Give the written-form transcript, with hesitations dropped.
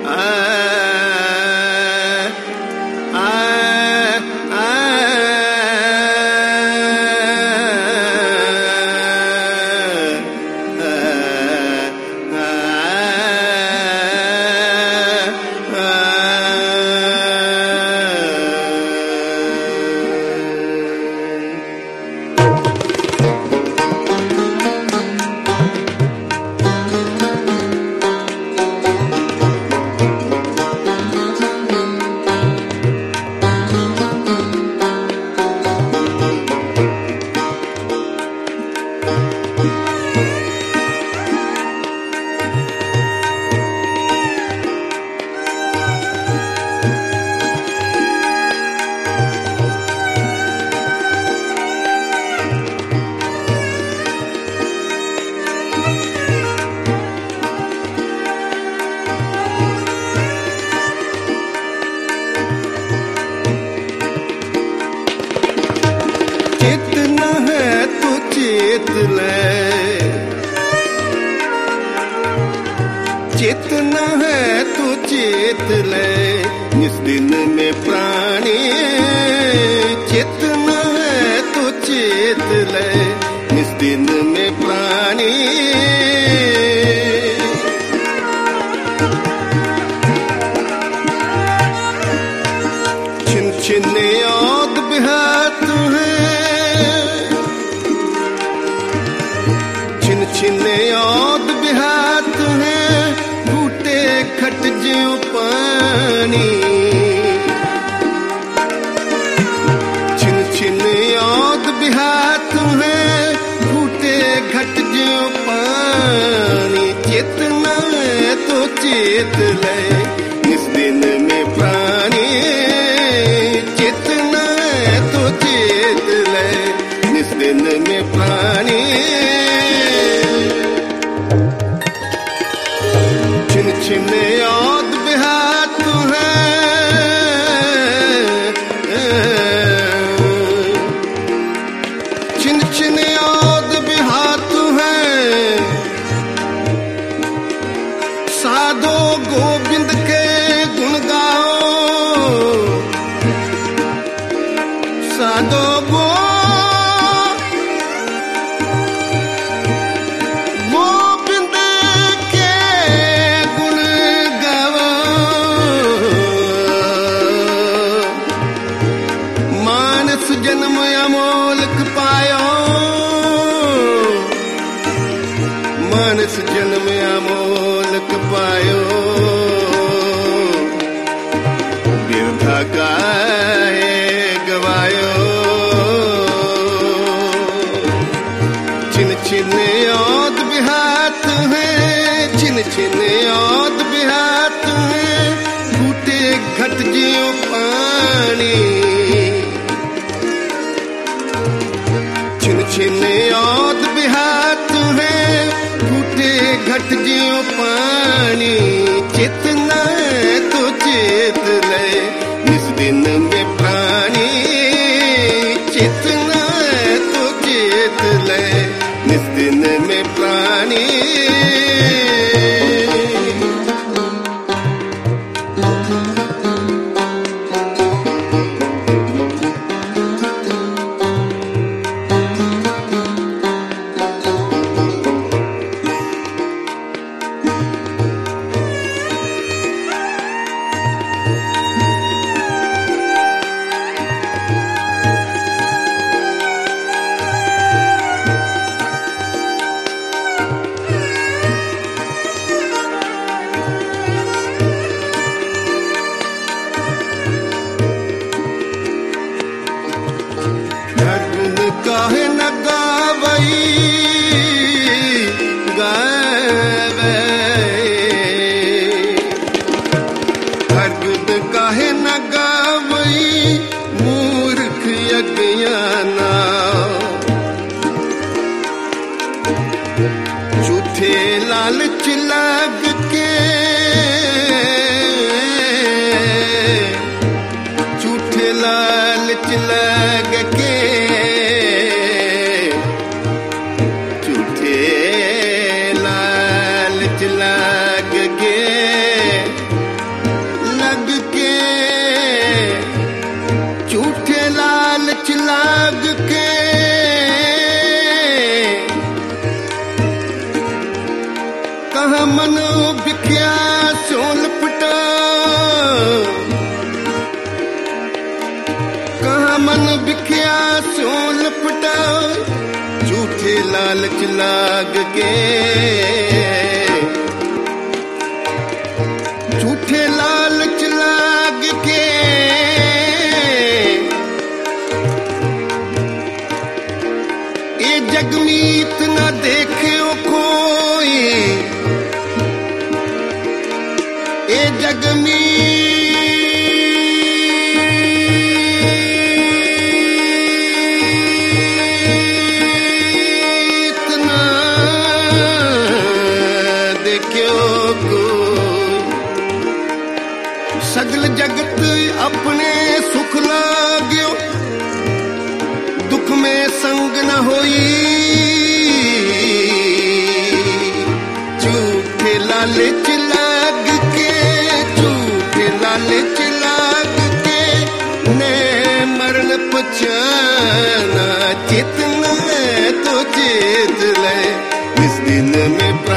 चेतना है तो चेत ले इस दिन में प्राणी, चेतना है तो चेत ले इस दिन में प्राणी। छिन छिन याद बिहात है, छिन छिन याद बिहात है, बूटे खट ज्यों पानी। छिन छिन याद बिहात है, बूटे खट ज्यों पानी। चेतना है तो चेत ले इस दिन में प्राणी, चेतना है तो चेत ले इस दिन में प्राणी। छिन छिन याद बिहात है, छिन छिन याद बिहात है, साधो गोविंद के गुण गाओ, साधो गोविंद के गुण गाओ। मानस जन्म अमोलक पायो, मानस जन्म अमोलक पायो। बिरथा काहे गवायो, छिन छिन याद बिहात है, छिन छिन याद बिहात है, बूटे घट ज्यों पानी। छिन छिन याद बिहात है, बूटे घट ज्यों पानी। चेतना है तो चेत ले इस दिन में प्राणी, चेतना है तो चेत ले इस दिन में प्राणी। काहे न गावई गावे, हर गुण काहे न गावई मूर्ख अज्ञाना। झूठे लालच लग के, झूठे लालच लग के, बिख्या स्यों लपटा, कहाँ मन बिख्या स्यों लपटा, झूठे लालच लाग के, झूठे लालच लाग के, ये जग मीत न देखे कोई, ये जग मीत न देखो कोई, सगल जगत अपने सुख लाग्यो, दुख में संग न होई, झूठे लालच लाग के, झूठे लालच लाग के, ने मरण पछाना, चेतना तो चेत ले, इस दिन में